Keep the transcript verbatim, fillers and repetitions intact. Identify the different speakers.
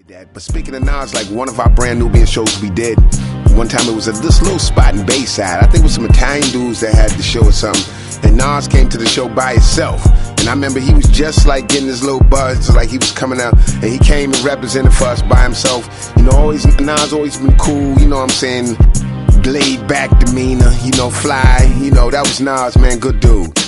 Speaker 1: That. But speaking of Nas, like one of our brand Nubian shows we did, one time it was at this little spot in Bayside. I think it was some Italian dudes that had the show or something. And Nas came to the show by himself. And I remember he was just like getting his little buzz, like he was coming out. And he came and represented for us by himself. You know, always Nas always been cool, you know what I'm saying? Laid back demeanor, you know, fly. You know, that was Nas, man, good dude.